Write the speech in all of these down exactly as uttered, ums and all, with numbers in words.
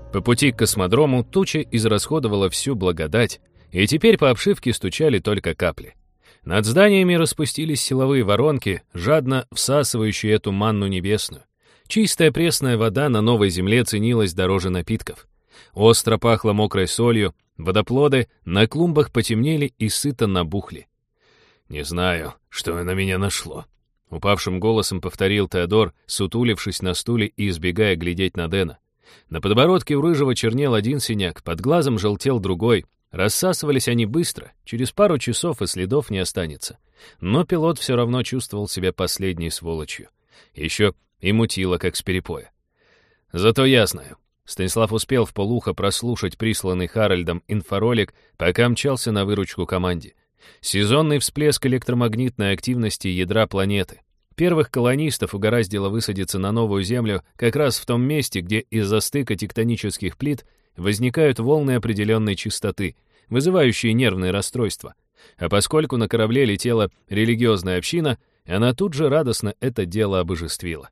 По пути к космодрому туча израсходовала всю благодать, и теперь по обшивке стучали только капли. Над зданиями распустились силовые воронки, жадно всасывающие эту манну небесную. Чистая пресная вода на новой земле ценилась дороже напитков. Остро пахло мокрой солью, водоплоды на клумбах потемнели и сыто набухли. «Не знаю, что на меня нашло», — упавшим голосом повторил Теодор, сутулившись на стуле и избегая глядеть на Дэна. На подбородке у рыжего чернел один синяк, под глазом желтел другой. Рассасывались они быстро, через пару часов и следов не останется. Но пилот все равно чувствовал себя последней сволочью. Еще и мутило, как с перепоя. Зато я знаю. Станислав успел вполуха прослушать присланный Харальдом инфоролик, пока мчался на выручку команде. Сезонный всплеск электромагнитной активности ядра планеты. Первых колонистов угораздило высадиться на новую Землю как раз в том месте, где из-за стыка тектонических плит возникают волны определенной частоты, вызывающие нервные расстройства. А поскольку на корабле летела религиозная община, она тут же радостно это дело обожествила.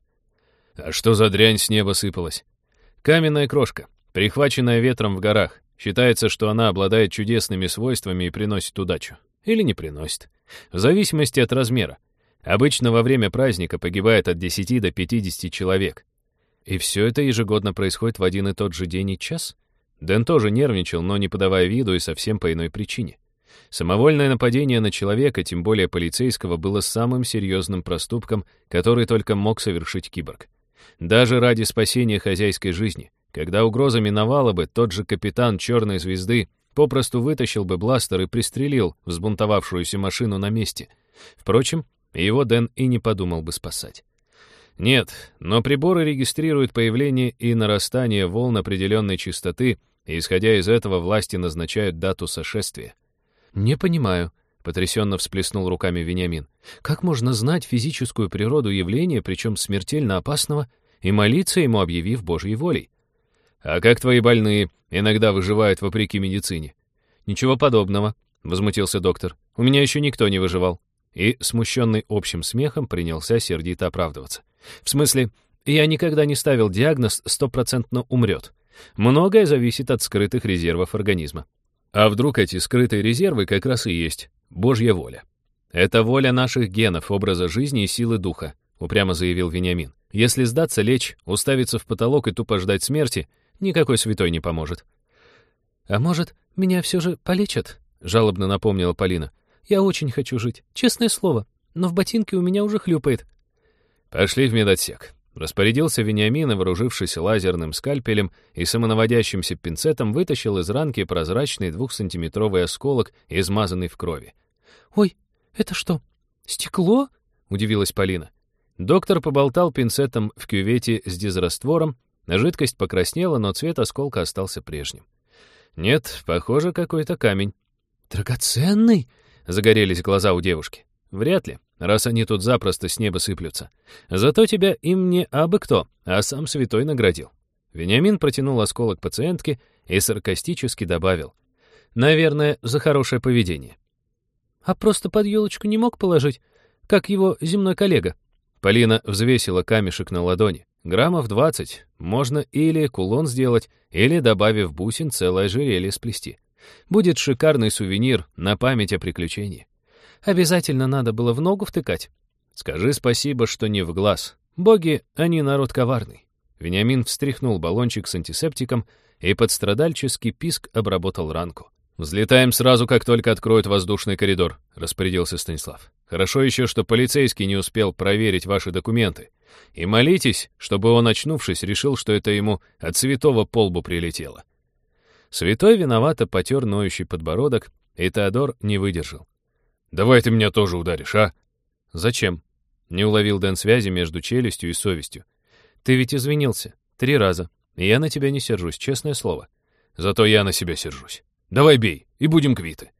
А что за дрянь с неба сыпалась? Каменная крошка, прихваченная ветром в горах. Считается, что она обладает чудесными свойствами и приносит удачу. Или не приносит. В зависимости от размера. Обычно во время праздника погибает от десяти до пятидесяти человек. И все это ежегодно происходит в один и тот же день и час? Дэн тоже нервничал, но не подавая виду и совсем по иной причине. Самовольное нападение на человека, тем более полицейского, было самым серьезным проступком, который только мог совершить киборг. Даже ради спасения хозяйской жизни. Когда угроза миновала бы, тот же капитан «Черной звезды» попросту вытащил бы бластер и пристрелил взбунтовавшуюся машину на месте. Впрочем, его Дэн и не подумал бы спасать. Нет, но приборы регистрируют появление и нарастание волн определенной частоты, и, исходя из этого, власти назначают дату сошествия. «Не понимаю», — потрясенно всплеснул руками Вениамин. «Как можно знать физическую природу явления, причем смертельно опасного, и молиться ему, объявив Божьей волей?» «А как твои больные иногда выживают вопреки медицине?» «Ничего подобного», — возмутился доктор. «У меня еще никто не выживал». И, смущенный общим смехом, принялся сердито оправдываться. «В смысле, я никогда не ставил диагноз «стопроцентно умрет». Многое зависит от скрытых резервов организма. А вдруг эти скрытые резервы как раз и есть Божья воля? Это воля наших генов, образа жизни и силы духа», — упрямо заявил Вениамин. «Если сдаться, лечь, уставиться в потолок и тупо ждать смерти, никакой святой не поможет». «А может, меня все же полечат?» — жалобно напомнила Полина. «Я очень хочу жить, честное слово, но в ботинке у меня уже хлюпает». «Пошли в медотсек», — распорядился Вениамин, и, вооружившись лазерным скальпелем и самонаводящимся пинцетом, вытащил из ранки прозрачный двухсантиметровый осколок, измазанный в крови. «Ой, это что, стекло?» — удивилась Полина. Доктор поболтал пинцетом в кювете с дезраствором, жидкость покраснела, но цвет осколка остался прежним. «Нет, похоже, какой-то камень». «Драгоценный?» — загорелись глаза у девушки. «Вряд ли, раз они тут запросто с неба сыплются. Зато тебя им не абы кто, а сам святой наградил». Вениамин протянул осколок пациентке и саркастически добавил. «Наверное, за хорошее поведение». «А просто под елочку не мог положить, как его земной коллега?» Полина взвесила камешек на ладони. Граммов двадцать. Можно или кулон сделать, или, добавив бусин, целое ожерелье сплести. Будет шикарный сувенир на память о приключении. Обязательно надо было в ногу втыкать. Скажи спасибо, что не в глаз. Боги, они народ коварный. Вениамин встряхнул баллончик с антисептиком, и под страдальческий писк обработал ранку. «Взлетаем сразу, как только откроют воздушный коридор», — распорядился Станислав. «Хорошо еще, что полицейский не успел проверить ваши документы. И молитесь, чтобы он, очнувшись, решил, что это ему от святого по лбу прилетело». Святой виновато потер ноющий подбородок, и Теодор не выдержал. «Давай ты меня тоже ударишь, а?» «Зачем?» — не уловил Дэн связи между челюстью и совестью. «Ты ведь извинился. Три раза. И я на тебя не сержусь, честное слово». «Зато я на себя сержусь. Давай бей, и будем квиты».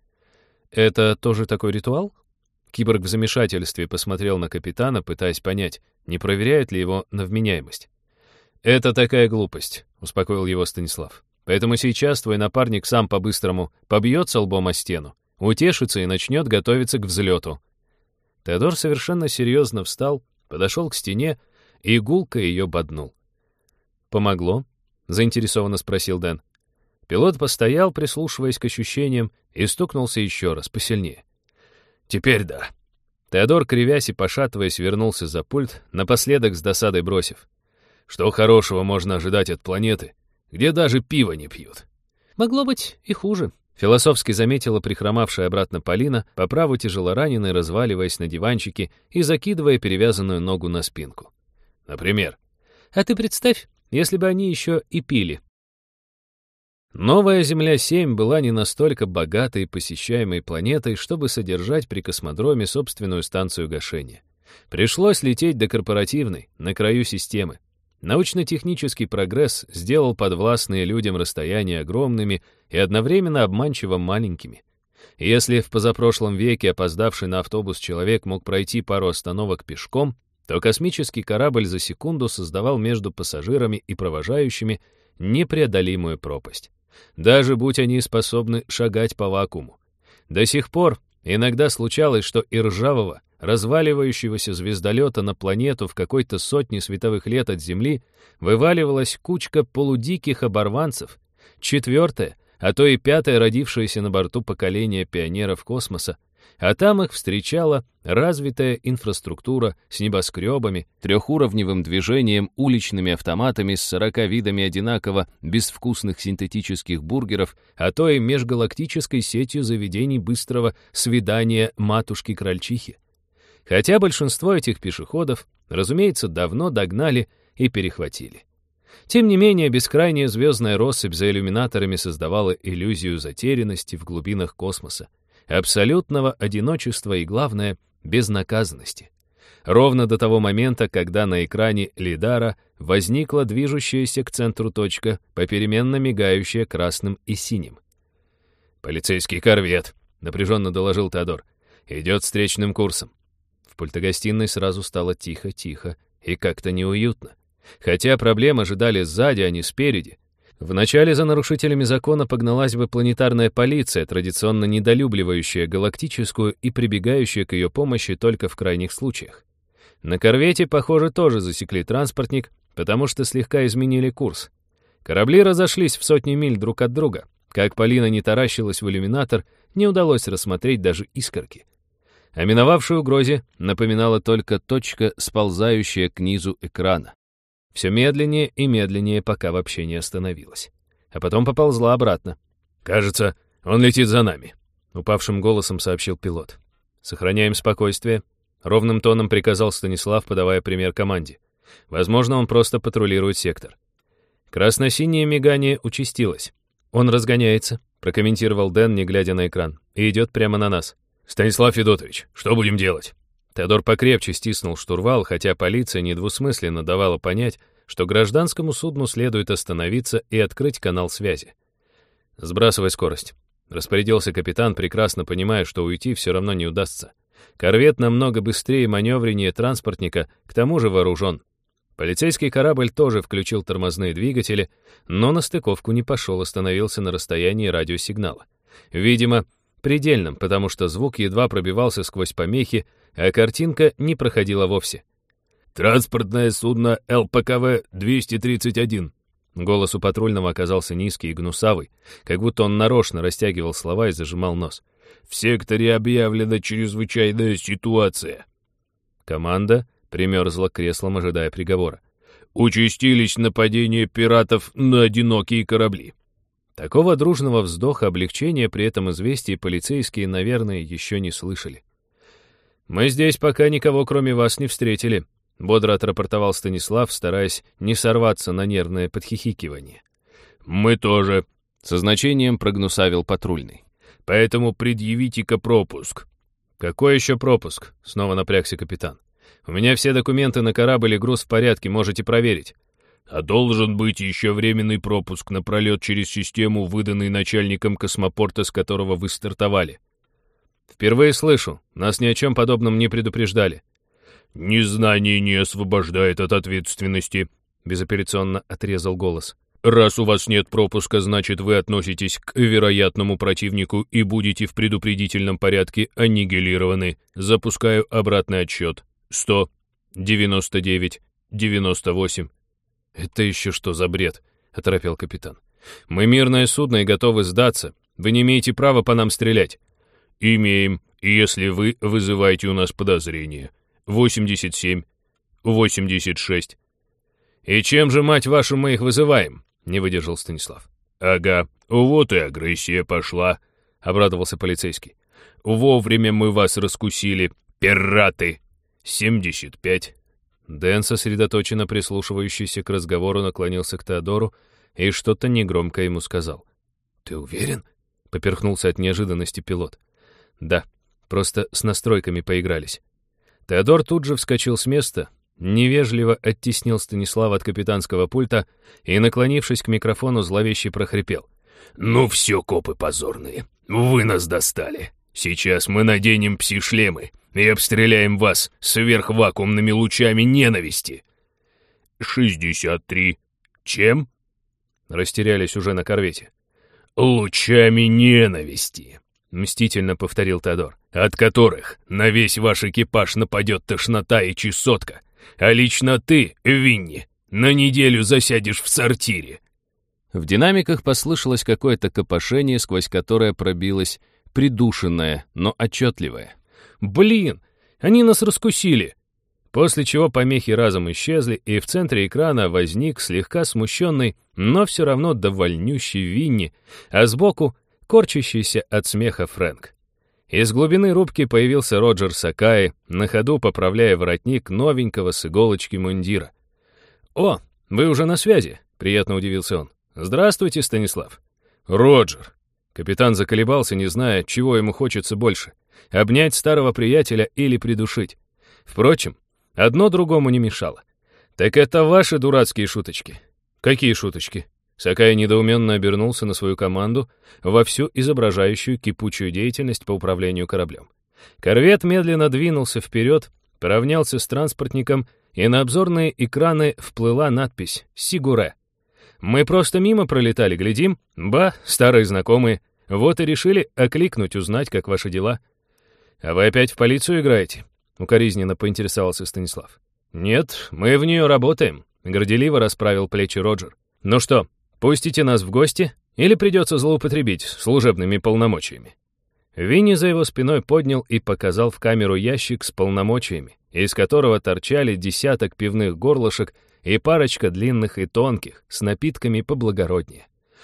«Это тоже такой ритуал?» Киборг в замешательстве посмотрел на капитана, пытаясь понять, не проверяет ли его на вменяемость. «Это такая глупость», — успокоил его Станислав. «Поэтому сейчас твой напарник сам по-быстрому побьется лбом о стену, утешится и начнет готовиться к взлету». Теодор совершенно серьезно встал, подошел к стене и гулко ее боднул. Помогло. — заинтересованно спросил Дэн. Пилот постоял, прислушиваясь к ощущениям, и стукнулся еще раз, посильнее. «Теперь да». Теодор, кривясь и пошатываясь, вернулся за пульт, напоследок с досадой бросив: «Что хорошего можно ожидать от планеты, где даже пиво не пьют?» «Могло быть и хуже», — философски заметила прихромавшая обратно Полина, по праву тяжелораненой, разваливаясь на диванчике и закидывая перевязанную ногу на спинку. «Например?» «А ты представь, если бы они еще и пили». Новая Земля-семь была не настолько богатой и посещаемой планетой, чтобы содержать при космодроме собственную станцию гашения. Пришлось лететь до корпоративной, на краю системы. Научно-технический прогресс сделал подвластные людям расстояния огромными и одновременно обманчиво маленькими. Если в позапрошлом веке опоздавший на автобус человек мог пройти пару остановок пешком, то космический корабль за секунду создавал между пассажирами и провожающими непреодолимую пропасть. Даже будь они способны шагать по вакууму. До сих пор иногда случалось, что и ржавого, разваливающегося звездолета на планету в какой-то сотне световых лет от Земли вываливалась кучка полудиких оборванцев, четвертое, а то и пятое родившееся на борту поколение пионеров космоса, а там их встречала развитая инфраструктура с небоскребами, трехуровневым движением, уличными автоматами с сорока видами одинаково безвкусных синтетических бургеров, а то и межгалактической сетью заведений быстрого свидания матушки-крольчихи. Хотя большинство этих пешеходов, разумеется, давно догнали и перехватили. Тем не менее, бескрайняя звездная россыпь за иллюминаторами создавала иллюзию затерянности в глубинах космоса, абсолютного одиночества и, главное, безнаказанности. Ровно до того момента, когда на экране лидара возникла движущаяся к центру точка, попеременно мигающая красным и синим. «Полицейский корвет», — напряженно доложил Теодор, — «идет встречным курсом». В пультогостиной сразу стало тихо-тихо и как-то неуютно. Хотя проблемы ожидали сзади, а не спереди. Вначале за нарушителями закона погналась бы планетарная полиция, традиционно недолюбливающая галактическую и прибегающая к ее помощи только в крайних случаях. На корвете, похоже, тоже засекли транспортник, потому что слегка изменили курс. Корабли разошлись в сотни миль друг от друга. Как Полина не таращилась в иллюминатор, не удалось рассмотреть даже искорки. О миновавшей угрозе напоминала только точка, сползающая к низу экрана. Все медленнее и медленнее, пока вообще не остановилась. А потом поползла обратно. «Кажется, он летит за нами», — упавшим голосом сообщил пилот. «Сохраняем спокойствие», — ровным тоном приказал Станислав, подавая пример команде. «Возможно, он просто патрулирует сектор». Красно-синее мигание участилось. «Он разгоняется», — прокомментировал Дэн, не глядя на экран, «и идет прямо на нас». «Станислав Федотович, что будем делать?» Теодор покрепче стиснул штурвал, хотя полиция недвусмысленно давала понять, что гражданскому судну следует остановиться и открыть канал связи. «Сбрасывай скорость», — распорядился капитан, прекрасно понимая, что уйти все равно не удастся. Корвет намного быстрее и маневреннее транспортника, к тому же вооружен. Полицейский корабль тоже включил тормозные двигатели, но на стыковку не пошел, остановился на расстоянии радиосигнала. Видимо, предельном, потому что звук едва пробивался сквозь помехи, а картинка не проходила вовсе. «Транспортное судно эл пэ ка вэ двести тридцать один». Голос у патрульного оказался низкий и гнусавый, как будто он нарочно растягивал слова и зажимал нос. «В секторе объявлена чрезвычайная ситуация». Команда примерзла к креслам, ожидая приговора. «Участились нападения пиратов на одинокие корабли». Такого дружного вздоха облегчения при этом известии полицейские, наверное, еще не слышали. «Мы здесь пока никого, кроме вас, не встретили», — бодро отрапортовал Станислав, стараясь не сорваться на нервное подхихикивание. «Мы тоже», — со значением прогнусавил патрульный. «Поэтому предъявите-ка пропуск». «Какой еще пропуск?» — снова напрягся капитан. «У меня все документы на корабль и груз в порядке, можете проверить». «А должен быть еще временный пропуск на пролет через систему, выданный начальником космопорта, с которого вы стартовали». «Впервые слышу. Нас ни о чем подобном не предупреждали». «Незнание не освобождает от ответственности», — безапелляционно отрезал голос. «Раз у вас нет пропуска, значит, вы относитесь к вероятному противнику и будете в предупредительном порядке аннигилированы. Запускаю обратный отсчет. Сто, девяносто девять, девяносто восемь». «Это еще что за бред?» — оторопел капитан. «Мы мирное судно и готовы сдаться. Вы не имеете права по нам стрелять». «Имеем, если вы вызываете у нас подозрения. восемьдесят семь, восемьдесят шесть». «И чем же, мать вашу, мы их вызываем?» — не выдержал Станислав. «Ага, вот и агрессия пошла», — обрадовался полицейский. «Вовремя мы вас раскусили, пираты!» «семьдесят пять». Дэн, сосредоточенно прислушивающийся к разговору, наклонился к Теодору и что-то негромко ему сказал. «Ты уверен?» — поперхнулся от неожиданности пилот. «Да, просто с настройками поигрались». Теодор тут же вскочил с места, невежливо оттеснил Станислава от капитанского пульта и, наклонившись к микрофону, зловеще прохрипел. «Ну все, копы позорные, вы нас достали. Сейчас мы наденем пси-шлемы и обстреляем вас сверхвакуумными лучами ненависти». «шестьдесят три. Чем?» Растерялись уже на корвете. «Лучами ненависти», — мстительно повторил Теодор, «от которых на весь ваш экипаж нападет тошнота и чесотка, а лично ты, Винни, на неделю засядешь в сортире». В динамиках послышалось какое-то копошение, сквозь которое пробилось придушенное, но отчетливое. «Блин, они нас раскусили!» После чего помехи разом исчезли, и в центре экрана возник слегка смущенный, но все равно довольнющий Винни, а сбоку — корчащийся от смеха Фрэнк. Из глубины рубки появился Роджер Сакаи, на ходу поправляя воротник новенького с иголочки мундира. «О, вы уже на связи!» — приятно удивился он. «Здравствуйте, Станислав». «Роджер». Капитан заколебался, не зная, чего ему хочется больше — обнять старого приятеля или придушить. Впрочем, одно другому не мешало. «Так это ваши дурацкие шуточки?» «Какие шуточки?» Сакай недоуменно обернулся на свою команду, вовсю изображающую кипучую деятельность по управлению кораблем. Корвет медленно двинулся вперед, поравнялся с транспортником, и на обзорные экраны вплыла надпись «Сигуре». «Мы просто мимо пролетали, глядим. Ба, старые знакомые. Вот и решили окликнуть, узнать, как ваши дела». «А вы опять в полицию играете?» — укоризненно поинтересовался Станислав. «Нет, мы в нее работаем», — горделиво расправил плечи Роджер. «Ну что, пустите нас в гости или придется злоупотребить служебными полномочиями?» Винни за его спиной поднял и показал в камеру ящик с полномочиями, из которого торчали десяток пивных горлышек и парочка длинных и тонких, с напитками поблагороднее.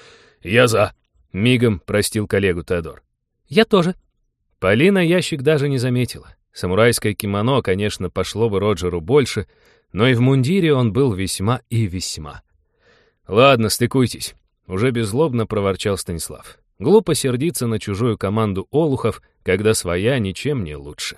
«Я за!» — мигом простил коллегу Теодор. «Я тоже». Полина ящик даже не заметила. Самурайское кимоно, конечно, пошло бы Роджеру больше, но и в мундире он был весьма и весьма. «Ладно, стыкуйтесь», — уже беззлобно проворчал Станислав. Глупо сердиться на чужую команду олухов, когда своя ничем не лучше.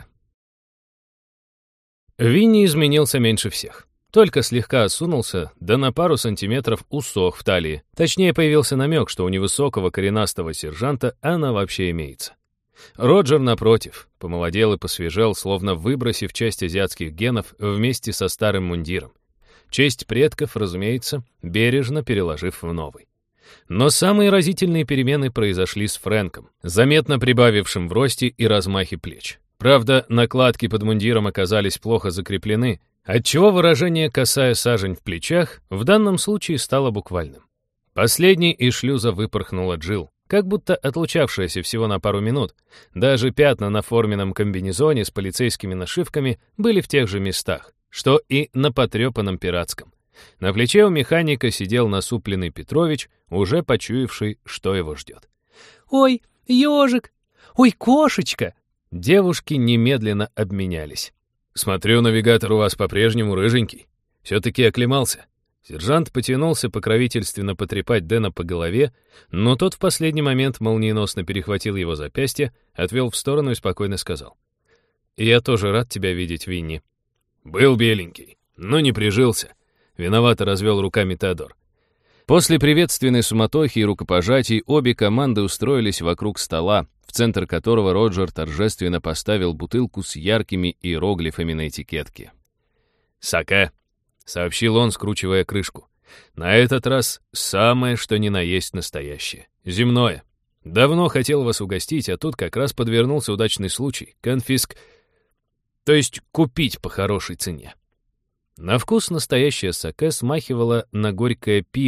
Винни изменился меньше всех. Только слегка осунулся, да на пару сантиметров усох в талии. Точнее, появился намек, что у невысокого коренастого сержанта она вообще имеется. Роджер, напротив, помолодел и посвежел, словно выбросив часть азиатских генов вместе со старым мундиром. Честь предков, разумеется, бережно переложив в новый. Но самые разительные перемены произошли с Фрэнком, заметно прибавившим в росте и размахе плеч. Правда, накладки под мундиром оказались плохо закреплены, отчего выражение «косая сажень в плечах» в данном случае стало буквальным. Последний из шлюза выпорхнула Джилл, как будто отлучавшаяся всего на пару минут. Даже пятна на форменном комбинезоне с полицейскими нашивками были в тех же местах, что и на потрепанном пиратском. На плече у механика сидел насупленный Петрович, уже почуявший, что его ждет. «Ой, ежик! Ой, кошечка!» Девушки немедленно обменялись. «Смотрю, навигатор у вас по-прежнему рыженький. Все-таки оклемался». Сержант потянулся покровительственно потрепать Дэна по голове, но тот в последний момент молниеносно перехватил его запястье, отвел в сторону и спокойно сказал. «Я тоже рад тебя видеть, Винни». «Был беленький, но не прижился», — виновато развел руками Теодор. После приветственной суматохи и рукопожатий обе команды устроились вокруг стола, в центр которого Роджер торжественно поставил бутылку с яркими иероглифами на этикетке. «Саке», — сообщил он, скручивая крышку. «На этот раз самое, что ни на есть настоящее. Земное. Давно хотел вас угостить, а тут как раз подвернулся удачный случай. Конфиск... То есть купить по хорошей цене». На вкус настоящее саке смахивало на горькое пиво,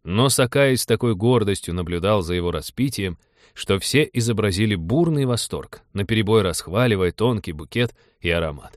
Но Сакай с такой гордостью наблюдал за его распитием, что все изобразили бурный восторг, наперебой расхваливая тонкий букет и аромат.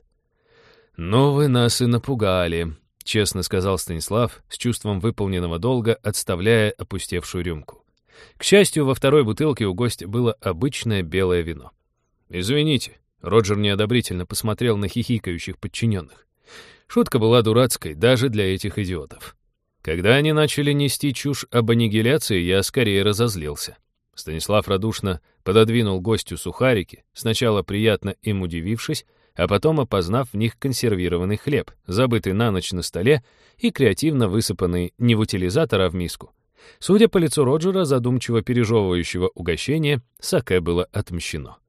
«Ну вы нас и напугали», — честно сказал Станислав, с чувством выполненного долга, отставляя опустевшую рюмку. К счастью, во второй бутылке у гостя было обычное белое вино. «Извините», — Роджер неодобрительно посмотрел на хихикающих подчиненных. Шутка была дурацкой даже для этих идиотов. Когда они начали нести чушь об аннигиляции, я скорее разозлился. Станислав радушно пододвинул гостю сухарики, сначала приятно им удивившись, а потом опознав в них консервированный хлеб, забытый на ночь на столе и креативно высыпанный не в утилизатор, а в миску. Судя по лицу Роджера, задумчиво пережевывающего угощение, саке было отмщено.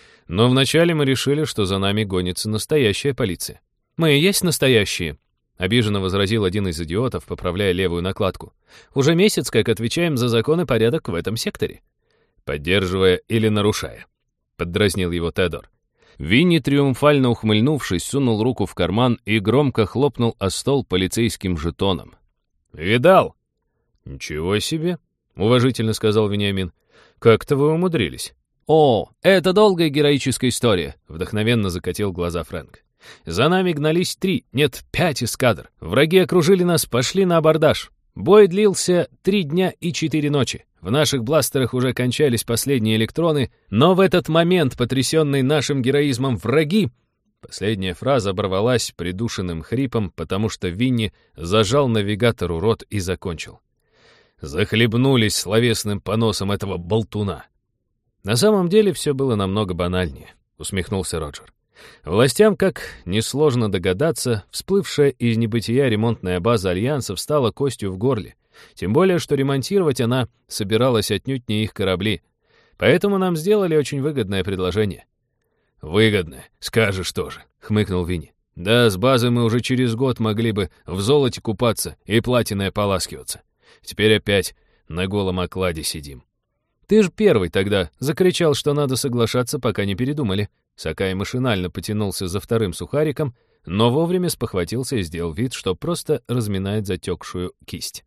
Но вначале мы решили, что за нами гонится настоящая полиция. «Мы и есть настоящие», — обиженно возразил один из идиотов, поправляя левую накладку. «Уже месяц, как отвечаем за закон и порядок в этом секторе». «Поддерживая или нарушая», — поддразнил его Теодор. Винни, триумфально ухмыльнувшись, сунул руку в карман и громко хлопнул о стол полицейским жетоном. «Видал?» «Ничего себе», — уважительно сказал Вениамин. «Как-то вы умудрились». «О, это долгая героическая история», — вдохновенно закатил глаза Фрэнк. «За нами гнались три, нет, пять эскадр. Враги окружили нас, пошли на абордаж. Бой длился три дня и четыре ночи. В наших бластерах уже кончались последние электроны, но в этот момент, потрясенные нашим героизмом враги...» Последняя фраза оборвалась придушенным хрипом, потому что Винни зажал навигатору рот и закончил. «Захлебнулись словесным поносом этого болтуна». «На самом деле все было намного банальнее», — усмехнулся Роджер. Властям, как несложно догадаться, всплывшая из небытия ремонтная база Альянсов стала костью в горле. Тем более, что ремонтировать она собиралась отнюдь не их корабли. Поэтому нам сделали очень выгодное предложение. «Выгодное, скажешь тоже», — хмыкнул Винни. «Да, с базы мы уже через год могли бы в золоте купаться и платиной ополаскиваться. Теперь опять на голом окладе сидим». «Ты ж первый тогда закричал, что надо соглашаться, пока не передумали». Сакай машинально потянулся за вторым сухариком, но вовремя спохватился и сделал вид, что просто разминает затекшую кисть.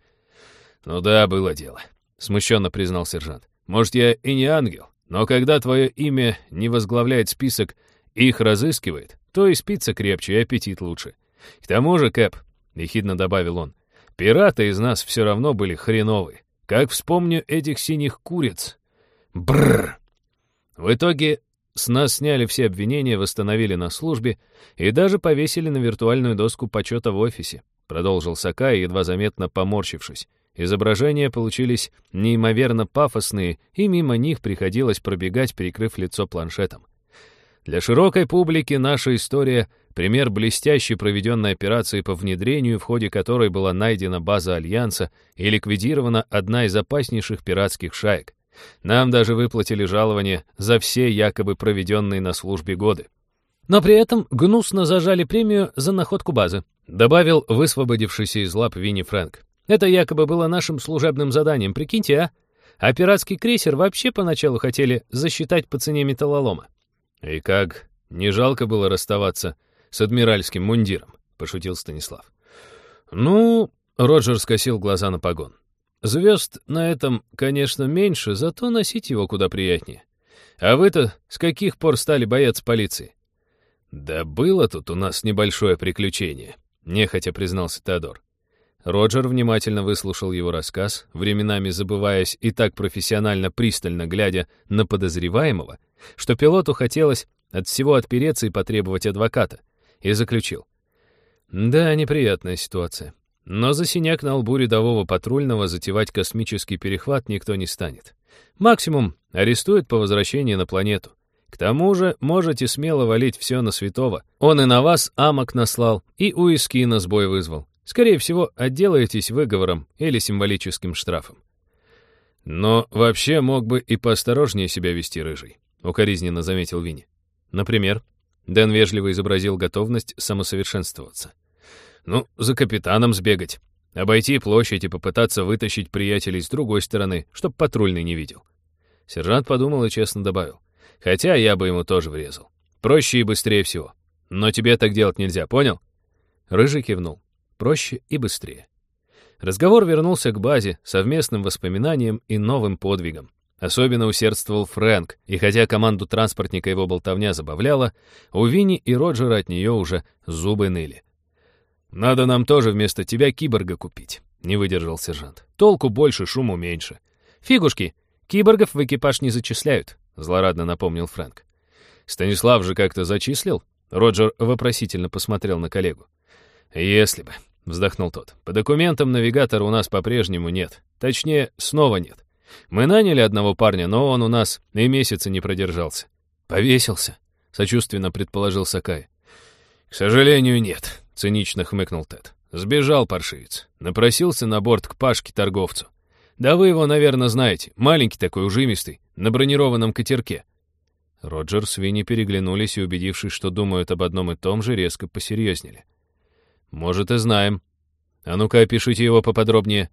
«Ну да, было дело», — смущенно признал сержант. «Может, я и не ангел, но когда твое имя не возглавляет список и их разыскивает, то и спится крепче, и аппетит лучше. К тому же, Кэп», — ехидно добавил он, — «пираты из нас все равно были хреновые. Как вспомню этих синих куриц. Бррр. В итоге с нас сняли все обвинения, восстановили на службе и даже повесили на виртуальную доску почета в офисе», — продолжил Сакай, едва заметно поморщившись. Изображения получились неимоверно пафосные, и мимо них приходилось пробегать, прикрыв лицо планшетом. Для широкой публики наша история — пример блестящей проведенной операции по внедрению, в ходе которой была найдена база Альянса и ликвидирована одна из опаснейших пиратских шаек. Нам даже выплатили жалование за все якобы проведенные на службе годы. «Но при этом гнусно зажали премию за находку базы», добавил высвободившийся из лап Винни Фрэнк. «Это якобы было нашим служебным заданием, прикиньте, а? А пиратский крейсер вообще поначалу хотели засчитать по цене металлолома». «И как, не жалко было расставаться с адмиральским мундиром?» — пошутил Станислав. «Ну...» — Роджер скосил глаза на погон. «Звезд на этом, конечно, меньше, зато носить его куда приятнее. А вы-то с каких пор стали бояться полиции?» «Да было тут у нас небольшое приключение», — нехотя признался Теодор. Роджер внимательно выслушал его рассказ, временами забываясь и так профессионально пристально глядя на подозреваемого, что пилоту хотелось от всего отпереться и потребовать адвоката, и заключил. «Да, неприятная ситуация. Но за синяк на лбу рядового патрульного затевать космический перехват никто не станет. Максимум арестуют по возвращении на планету. К тому же можете смело валить все на святого. Он и на вас амок наслал, и у Искина сбой вызвал. Скорее всего, отделаетесь выговором или символическим штрафом». «Но вообще мог бы и поосторожнее себя вести, Рыжий», — укоризненно заметил Винни. «Например?» Дэн вежливо изобразил готовность самосовершенствоваться. «Ну, за капитаном сбегать. Обойти площадь и попытаться вытащить приятелей с другой стороны, чтоб патрульный не видел». Сержант подумал и честно добавил. «Хотя я бы ему тоже врезал. Проще и быстрее всего. Но тебе так делать нельзя, понял?» Рыжий кивнул. Проще и быстрее. Разговор вернулся к базе, совместным воспоминаниям и новым подвигам. Особенно усердствовал Фрэнк, и хотя команду транспортника его болтовня забавляла, у Винни и Роджера от нее уже зубы ныли. «Надо нам тоже вместо тебя киборга купить», — не выдержал сержант. «Толку больше, шуму меньше». «Фигушки, киборгов в экипаж не зачисляют», — злорадно напомнил Фрэнк. «Станислав же как-то зачислил?» Роджер вопросительно посмотрел на коллегу. «Если бы», — вздохнул тот. «По документам навигатора у нас по-прежнему нет. Точнее, снова нет. Мы наняли одного парня, но он у нас и месяца не продержался». «Повесился», — сочувственно предположил Сакай. «К сожалению, нет», — цинично хмыкнул Тед. «Сбежал паршивец. Напросился на борт к Пашке-торговцу. Да вы его, наверное, знаете. Маленький такой, ужимистый, на бронированном катерке». Роджер с Винни переглянулись и, убедившись, что думают об одном и том же, резко посерьезнели. «Может, и знаем. А ну-ка, опишите его поподробнее».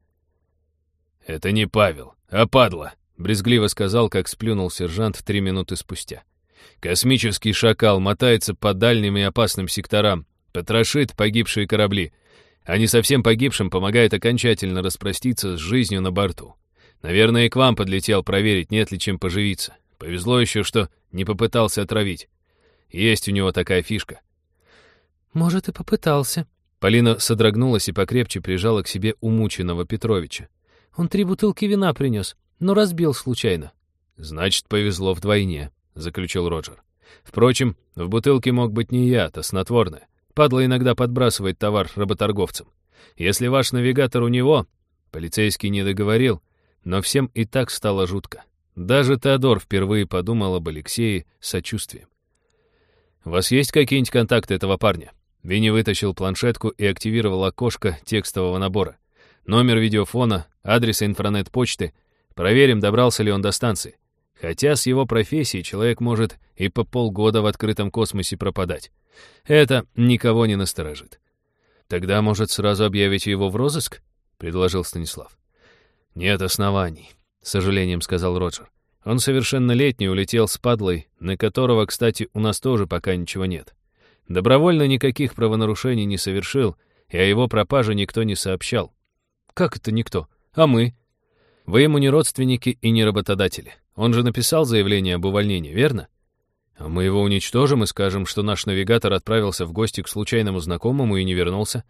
«Это не Павел, а падла», — брезгливо сказал, как сплюнул сержант три минуты спустя. «Космический шакал мотается по дальним и опасным секторам, потрошит погибшие корабли, а не совсем погибшим помогает окончательно распроститься с жизнью на борту. Наверное, и к вам подлетел проверить, нет ли чем поживиться. Повезло еще, что не попытался отравить. Есть у него такая фишка». «Может, и попытался». Полина содрогнулась и покрепче прижала к себе умученного Петровича. «Он три бутылки вина принес, но разбил случайно». «Значит, повезло вдвойне», — заключил Роджер. «Впрочем, в бутылке мог быть не яд, а снотворное. Падла иногда подбрасывает товар работорговцам. Если ваш навигатор у него...» Полицейский не договорил, но всем и так стало жутко. Даже Теодор впервые подумал об Алексее с сочувствием. «У вас есть какие-нибудь контакты этого парня?» Винни вытащил планшетку и активировал окошко текстового набора. Номер видеофона, адрес инфранет-почты. Проверим, добрался ли он до станции. Хотя с его профессией человек может и по полгода в открытом космосе пропадать. Это никого не насторожит. «Тогда, может, сразу объявите его в розыск?» — предложил Станислав. «Нет оснований», — с сожалением сказал Роджер. «Он совершеннолетний, улетел с падлой, на которого, кстати, у нас тоже пока ничего нет. Добровольно никаких правонарушений не совершил, и о его пропаже никто не сообщал». «Как это никто? А мы?» «Вы ему не родственники и не работодатели. Он же написал заявление об увольнении, верно? А мы его уничтожим и скажем, что наш навигатор отправился в гости к случайному знакомому и не вернулся.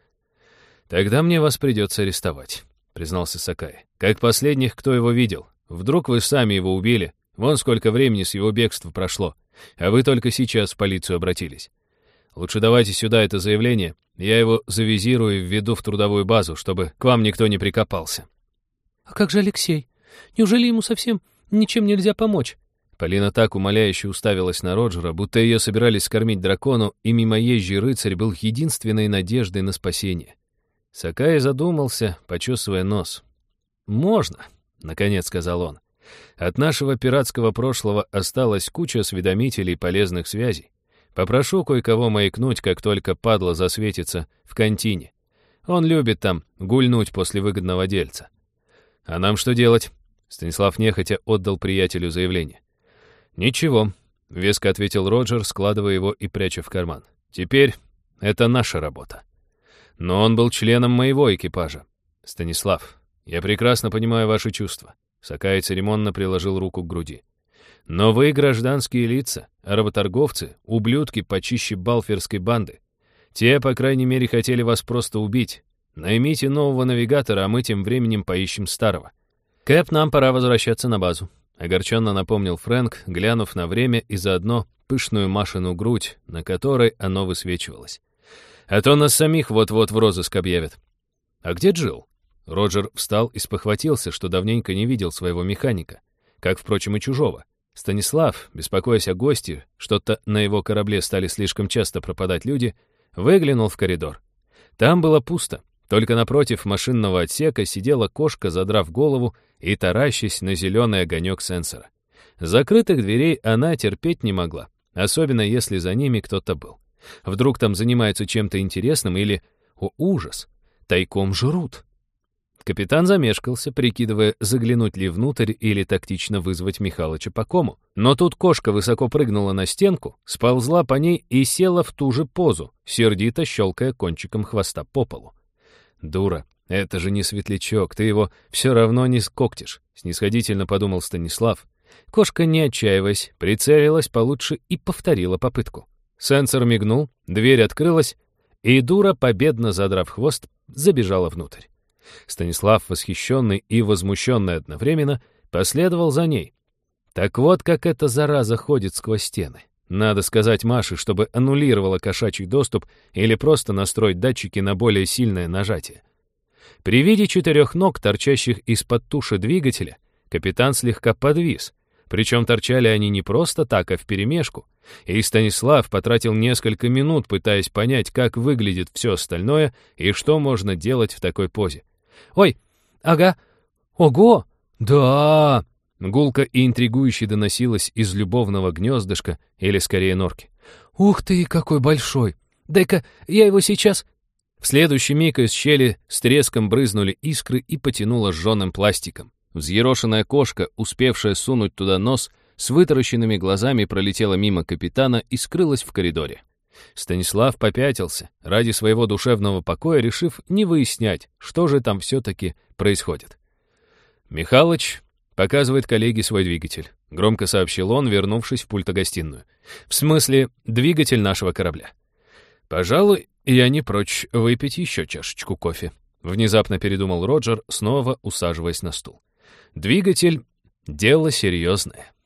Тогда мне вас придется арестовать», — признался Сакай. «Как последних, кто его видел. Вдруг вы сами его убили. Вон сколько времени с его бегства прошло. А вы только сейчас в полицию обратились. Лучше давайте сюда это заявление. Я его завизирую и введу в трудовую базу, чтобы к вам никто не прикопался». «А как же Алексей? Неужели ему совсем ничем нельзя помочь?» Полина так умоляюще уставилась на Роджера, будто ее собирались скормить дракону, и мимоезжий рыцарь был единственной надеждой на спасение. Сакай задумался, почесывая нос. «Можно», — наконец сказал он. «От нашего пиратского прошлого осталась куча осведомителей и полезных связей. Попрошу кое-кого маякнуть, как только падла засветится в контине. Он любит там гульнуть после выгодного дельца». «А нам что делать?» Станислав нехотя отдал приятелю заявление. «Ничего», — веско ответил Роджер, складывая его и пряча в карман. «Теперь это наша работа». «Но он был членом моего экипажа. Станислав, я прекрасно понимаю ваши чувства». Сакай церемонно приложил руку к груди. «Но вы гражданские лица, а работорговцы — ублюдки почище балферской банды. Те, по крайней мере, хотели вас просто убить. Наймите нового навигатора, а мы тем временем поищем старого. Кэп, нам пора возвращаться на базу», — огорченно напомнил Фрэнк, глянув на время и заодно пышную Машину грудь, на которой оно высвечивалось. «А то нас самих вот-вот в розыск объявят». «А где Джилл?» Роджер встал и спохватился, что давненько не видел своего механика, как, впрочем, и чужого. Станислав, беспокоясь о гости, что-то на его корабле стали слишком часто пропадать люди, выглянул в коридор. Там было пусто. Только напротив машинного отсека сидела кошка, задрав голову и таращась на зеленый огонек сенсора. Закрытых дверей она терпеть не могла, особенно если за ними кто-то был. Вдруг там занимаются чем-то интересным или, о ужас, тайком жрут. Капитан замешкался, прикидывая, заглянуть ли внутрь или тактично вызвать Михалыча по кому. Но тут кошка высоко прыгнула на стенку, сползла по ней и села в ту же позу, сердито щелкая кончиком хвоста по полу. «Дура», «Это же не светлячок, ты его все равно не скоктишь», — снисходительно подумал Станислав. Кошка, не отчаиваясь, прицелилась получше и повторила попытку. Сенсор мигнул, дверь открылась, и дура, победно задрав хвост, забежала внутрь. Станислав, восхищенный и возмущенный одновременно, последовал за ней. Так вот, как эта зараза ходит сквозь стены. Надо сказать Маше, чтобы аннулировала кошачий доступ или просто настроить датчики на более сильное нажатие. При виде четырех ног, торчащих из-под туши двигателя, капитан слегка подвис. Причем торчали они не просто так, а вперемешку. И Станислав потратил несколько минут, пытаясь понять, как выглядит все остальное и что можно делать в такой позе. «Ой, ага, ого, да!» Гулко и интригующе доносилось из любовного гнездышка, или скорее норки. «Ух ты, какой большой! Дай-ка я его сейчас...» В следующий миг из щели с треском брызнули искры и потянуло жженым пластиком. Взъерошенная кошка, успевшая сунуть туда нос, с вытаращенными глазами пролетела мимо капитана и скрылась в коридоре. Станислав попятился, ради своего душевного покоя решив не выяснять, что же там все-таки происходит. «Михалыч показывает коллеге свой двигатель», — громко сообщил он, вернувшись в пультогостиную. «В смысле, двигатель нашего корабля. Пожалуй, я не прочь выпить еще чашечку кофе», — внезапно передумал Роджер, снова усаживаясь на стул. «Двигатель — дело серьезное».